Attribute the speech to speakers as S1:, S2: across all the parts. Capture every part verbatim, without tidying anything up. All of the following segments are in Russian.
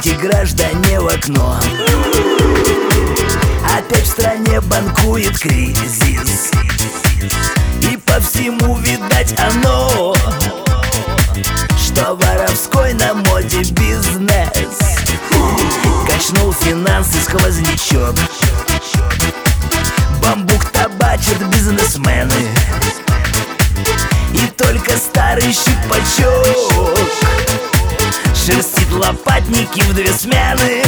S1: руки, граждане, в окно. Опять в стране банкует кризис, и по всему видать оно, что воровской на моде бизнес качнул финансы сквознячок. Бамбук табачат бизнесмены, и только старый щипачок шерстит лопатники в две смены.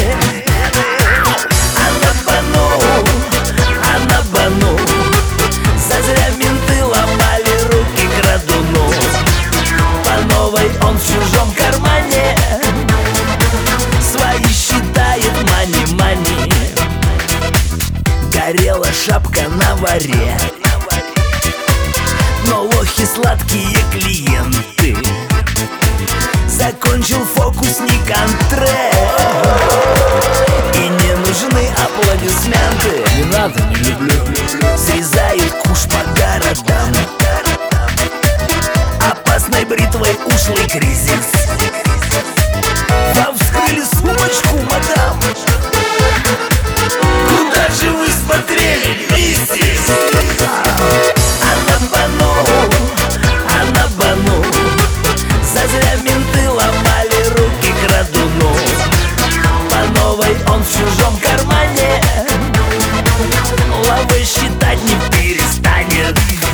S1: А на бану, а на бану зазря менты ломали руки крадуну. По новой он в чужом кармане свои считает мани-мани. Горела шапка на варе, но лохи сладкие клиенты. Закончил фокусник антре, и не нужны аплодисменты.
S2: Не надо, не люблю.
S1: Срезает куш по городам, опасной бритвой ушлый кризис. Вам вскрыли сумочку, мадам? Куда же вы смотрели, миссис? А на бану, а на бану зазря менты ломали руки крадуну. По новой он в чужом кармане лавы считать не перестанет.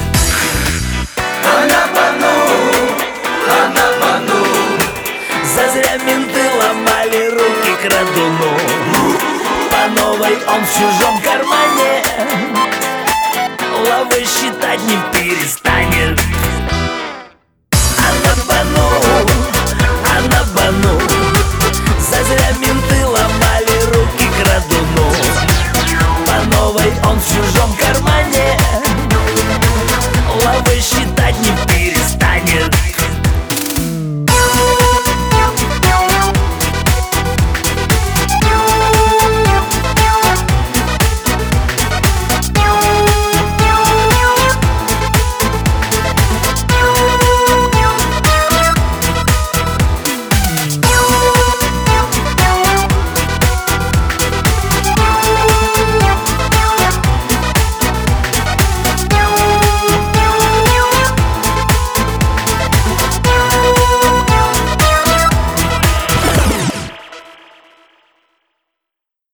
S1: А на бану, а на бану зазря менты ломали руки крадуну. По новой он в чужом кармане лавы считать не перестанет.